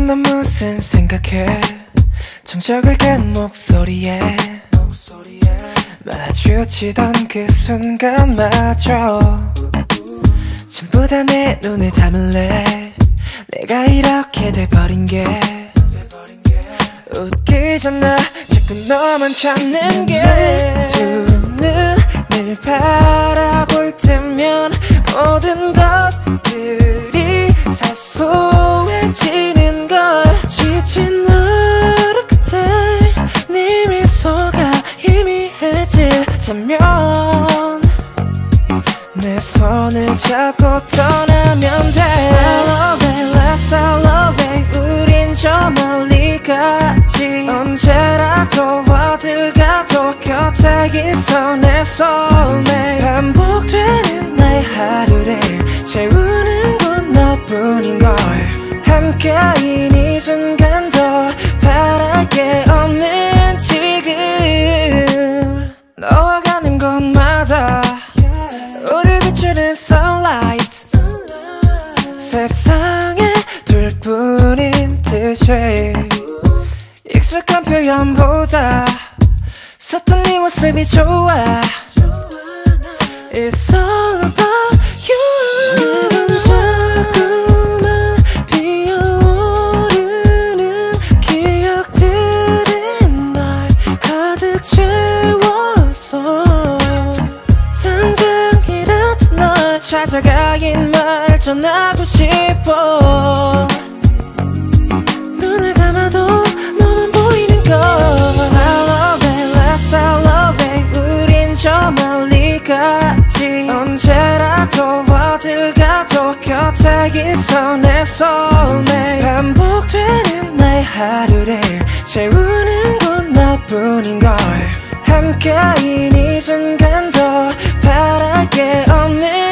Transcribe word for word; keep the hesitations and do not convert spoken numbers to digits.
넌 무슨 생각해 정적을 깬 목소리에 마주치던 그 순간마저 전부 다 내 눈에 담을래 내가 이렇게 돼버린 게 웃기 전에 자꾸 너만 찾는 게 두 눈을 바라볼 때면 모든 것들이 사소해지는 걸 지친 하루 끝에 네 미소가 희미해질 테면 내 손을 잡고 떠나면 돼 Elevate, let's elevate 우린 저 멀리 갔지 언제라도 어딜 가도 곁에 있어 내 soulmate 반복되는 나의 하루를 채우는 건 너뿐인걸 함께인 이 순간 더 바랄 게 없는 지금 너와 가는 곳마다 우릴 비추는 sunlight 세상에 둘뿐인 듯이 익숙한 표현보다 섰던 네 모습이 좋아 It's all about you 자꾸만 피어오르는 기억들이 날 가득 채웠어 당장이라도 널 찾아가긴 말 전하고 싶어 눈을 감아도 너만 보이는 걸 Elevate, let's elevate 우린 저 멀리 갔지 언제라도 어딜 가도 곁에 있어 내 soulmate 반복되는 나의 하루를 채우는 건 너뿐인걸 함께인 이 순간 더 바랄 게 없는